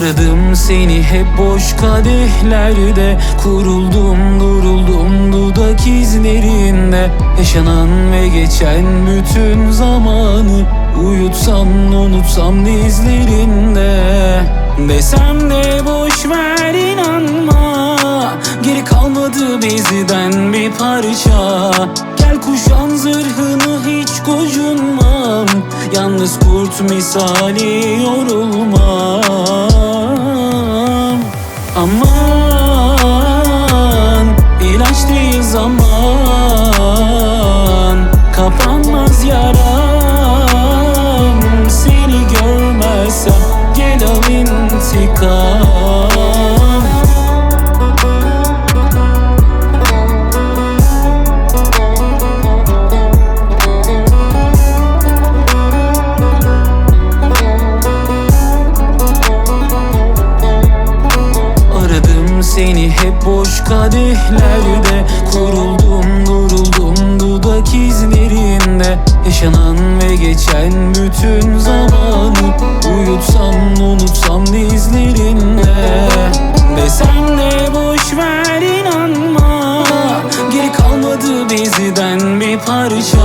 Aradım seni hep boş kadehlerde, kuruldum duruldum dudak izlerinde. Yaşanan ve geçen bütün zamanı uyutsam unutsam dizlerinde. Desem de boş ver inanma, geri kalmadı bizden bir parça. Gel kuşan zırhını hiç gocunmam, yalnız kurt misali yorulmam. Aman ilaç değil zaman, kapanmaz yaram. Seni görmezsem gel al intikam. Seni hep boş kadehlerde, kuruldum duruldum dudak izlerinde. Yaşanan ve geçen bütün zamanı uyutsam unutsam dizlerinde. Desem de boş ver inanma, geri kalmadı bizden bir parça.